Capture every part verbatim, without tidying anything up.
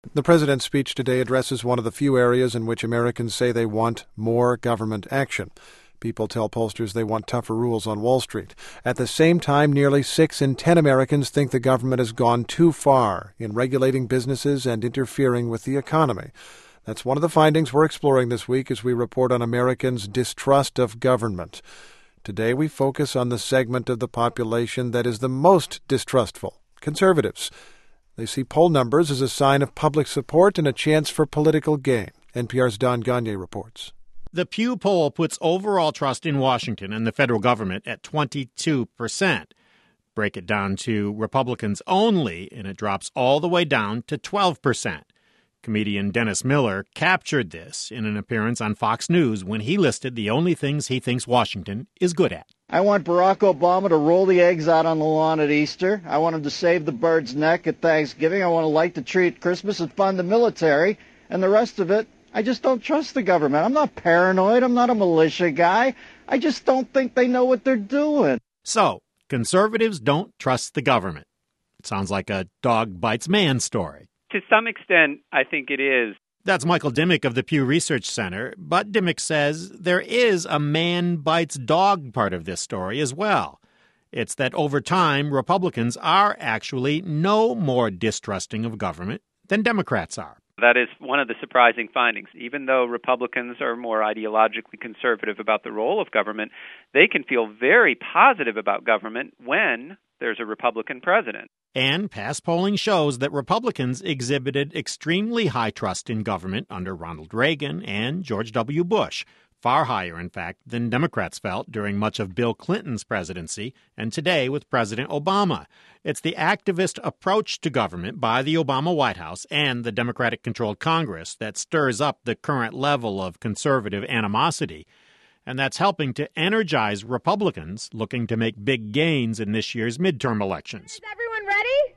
The president's speech today addresses one of the few areas in which Americans say they want more government action. People tell pollsters they want tougher rules on Wall Street. At the same time, nearly six in ten Americans think the government has gone too far in regulating businesses and interfering with the economy. That's one of the findings we're exploring this week as we report on Americans' distrust of government. Today we focus on the segment of the population that is the most distrustful, conservatives. They see poll numbers as a sign of public support and a chance for political gain. N P R's Don Gagné reports. The Pew poll puts overall trust in Washington and the federal government at twenty-two percent. Break it down to Republicans only, and it drops all the way down to twelve percent. Comedian Dennis Miller captured this in an appearance on Fox News when he listed the only things he thinks Washington is good at. I want Barack Obama to roll the eggs out on the lawn at Easter. I want him to save the bird's neck at Thanksgiving. I want to light the tree at Christmas and fund the military. And the rest of it, I just don't trust the government. I'm not paranoid. I'm not a militia guy. I just don't think they know what they're doing. So, conservatives don't trust the government. It sounds like a dog bites man story. To some extent, I think it is. That's Michael Dimmick of the Pew Research Center, but Dimmick says there is a man bites dog part of this story as well. It's that over time, Republicans are actually no more distrusting of government than Democrats are. That is one of the surprising findings. Even though Republicans are more ideologically conservative about the role of government, they can feel very positive about government when there's a Republican president. And past polling shows that Republicans exhibited extremely high trust in government under Ronald Reagan and George W. Bush, far higher, in fact, than Democrats felt during much of Bill Clinton's presidency and today with President Obama. It's the activist approach to government by the Obama White House and the Democratic-controlled Congress that stirs up the current level of conservative animosity. And that's helping to energize Republicans looking to make big gains in this year's midterm elections. Is everyone ready?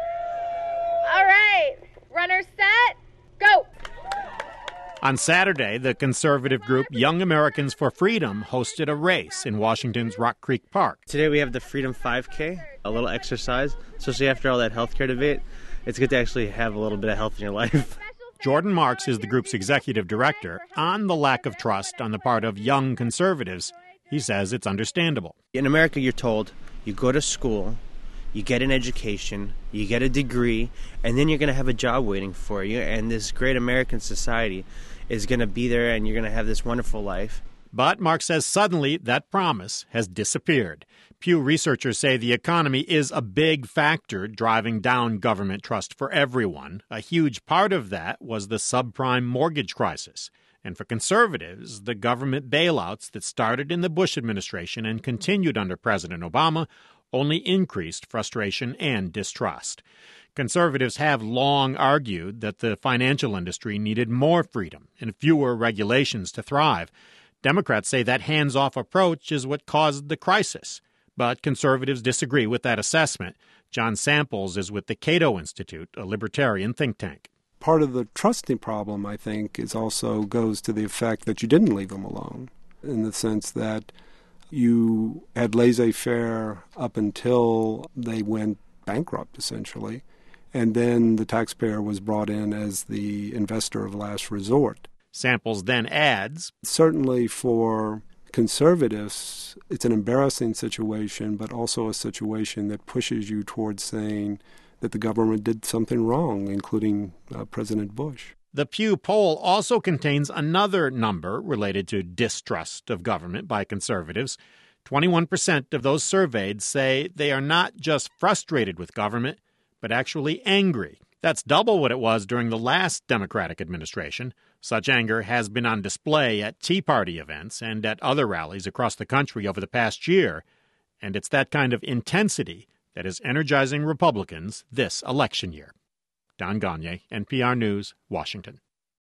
All right. Runners set, go. On Saturday, the conservative group Young Americans for Freedom hosted a race in Washington's Rock Creek Park. Today we have the Freedom five K, a little exercise, especially after all that healthcare debate. It's good to actually have a little bit of health in your life. Jordan Marks is the group's executive director. On the lack of trust on the part of young conservatives, he says it's understandable. In America, you're told you go to school, you get an education, you get a degree, and then you're going to have a job waiting for you, and this great American society is going to be there, and you're going to have this wonderful life. But Mark says suddenly that promise has disappeared. Pew researchers say the economy is a big factor driving down government trust for everyone. A huge part of that was the subprime mortgage crisis. And for conservatives, the government bailouts that started in the Bush administration and continued under President Obama only increased frustration and distrust. Conservatives have long argued that the financial industry needed more freedom and fewer regulations to thrive. Democrats say that hands-off approach is what caused the crisis. But conservatives disagree with that assessment. John Samples is with the Cato Institute, a libertarian think tank. Part of the trusting problem, I think, is also goes to the effect that you didn't leave them alone, in the sense that you had laissez-faire up until they went bankrupt, essentially, and then the taxpayer was brought in as the investor of last resort. Samples then adds, certainly for conservatives, it's an embarrassing situation, but also a situation that pushes you towards saying that the government did something wrong, including uh, President Bush. The Pew poll also contains another number related to distrust of government by conservatives. twenty-one percent of those surveyed say they are not just frustrated with government, but actually angry. That's double what it was during the last Democratic administration. Such anger has been on display at Tea Party events and at other rallies across the country over the past year. And it's that kind of intensity that is energizing Republicans this election year. Don Gagné, N P R News, Washington.